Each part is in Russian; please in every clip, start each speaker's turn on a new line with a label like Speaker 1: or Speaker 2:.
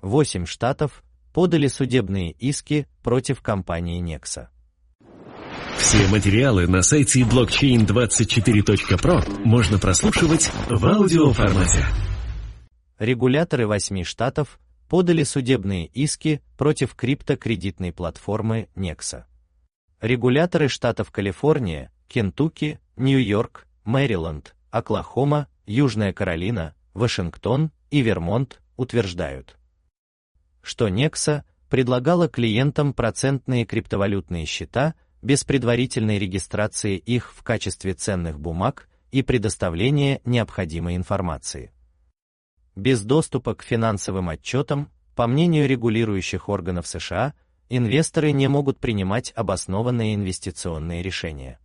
Speaker 1: 8 штатов подали судебные иски против компании Nexa.
Speaker 2: Все материалы на сайте blockchain24.pro можно прослушивать в аудиоформате.
Speaker 1: Регуляторы 8 штатов подали судебные иски против криптокредитной платформы Nexa. Регуляторы штатов Калифорния, Кентукки, Нью-Йорк, Мэриленд, Оклахома, Южная Каролина, Вашингтон и Вермонт утверждают, что Nexa предлагала клиентам процентные криптовалютные счета без предварительной регистрации их в качестве ценных бумаг и предоставления необходимой информации. Без доступа к финансовым отчетам, по мнению регулирующих органов США, инвесторы не могут принимать обоснованные инвестиционные решения.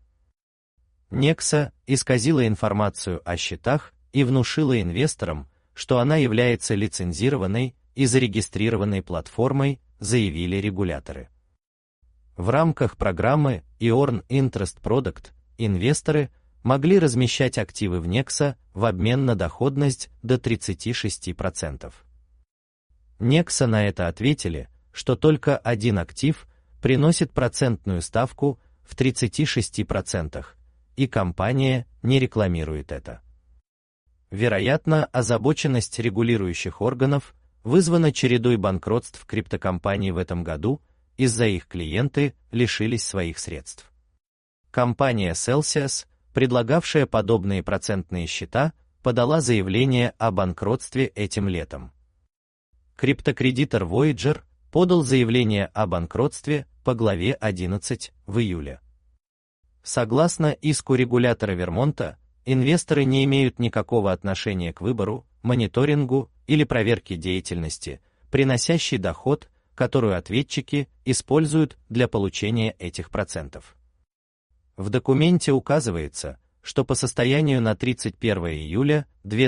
Speaker 1: Nexa исказила информацию о счетах и внушила инвесторам, что она является лицензированной и зарегистрированной платформой, заявили регуляторы. В рамках программы Earn Interest Product инвесторы могли размещать активы в Nexa в обмен на доходность до 36%. Nexa на это ответили, что только один актив приносит процентную ставку в 36%, и компания не рекламирует это. Вероятно, озабоченность регулирующих органов вызвана чередой банкротств криптокомпаний в этом году, из-за их клиенты лишились своих средств. Компания Celsius, предлагавшая подобные процентные счета, подала заявление о банкротстве этим летом. Криптокредитор Voyager подал заявление о банкротстве по главе 11 в июле. Согласно иску регулятора Вермонта, инвесторы не имеют никакого отношения к выбору, мониторингу или проверке деятельности, приносящей доход, которую ответчики используют для получения этих процентов. В документе указывается, что по состоянию на 31 июля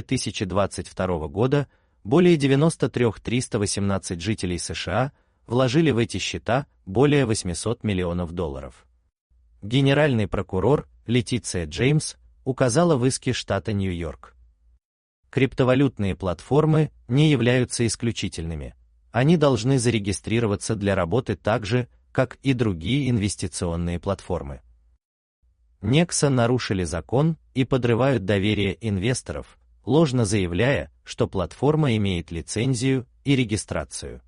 Speaker 1: 2022 года более 93 318 жителей США вложили в эти счета более $800 миллионов. Генеральный прокурор Летиция Джеймс указала в иске штата Нью-Йорк. Криптовалютные платформы не являются исключительными. Они должны зарегистрироваться для работы так же, как и другие инвестиционные платформы. Nexa нарушили закон и подрывают доверие инвесторов, ложно заявляя, что платформа имеет лицензию и регистрацию.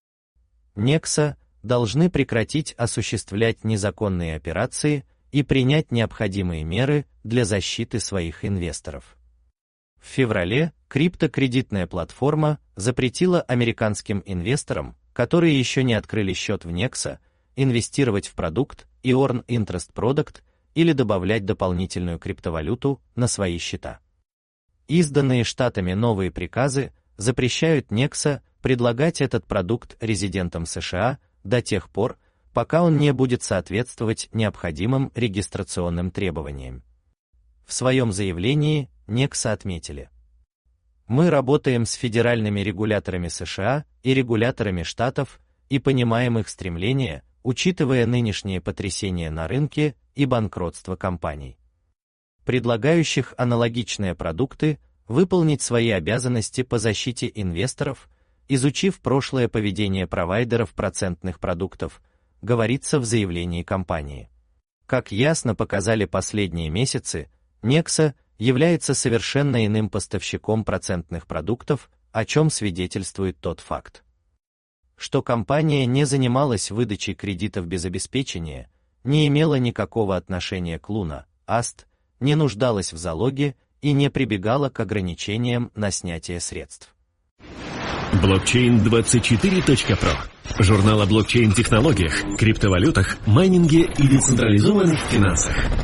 Speaker 1: Nexa должны прекратить осуществлять незаконные операции и принять необходимые меры для защиты своих инвесторов. В феврале криптокредитная платформа запретила американским инвесторам, которые еще не открыли счет в Nexa, инвестировать в продукт Earn Interest Product или добавлять дополнительную криптовалюту на свои счета. Изданные штатами новые приказы запрещают Nexa предлагать этот продукт резидентам США до тех пор, пока он не будет соответствовать необходимым регистрационным требованиям. В своем заявлении Nexa отметили: «Мы работаем с федеральными регуляторами США и регуляторами штатов и понимаем их стремления, учитывая нынешние потрясения на рынке и банкротство компаний, предлагающих аналогичные продукты, выполнить свои обязанности по защите инвесторов, изучив прошлое поведение провайдеров процентных продуктов», говорится в заявлении компании. Как ясно показали последние месяцы, Nexa является совершенно иным поставщиком процентных продуктов, о чем свидетельствует тот факт, что компания не занималась выдачей кредитов без обеспечения, не имела никакого отношения к Luna, Ast, не нуждалась в залоге и не прибегала к ограничениям на снятие средств.
Speaker 2: Blockchain24.pro. Журнал о блокчейн-технологиях, криптовалютах, майнинге и децентрализованных финансах.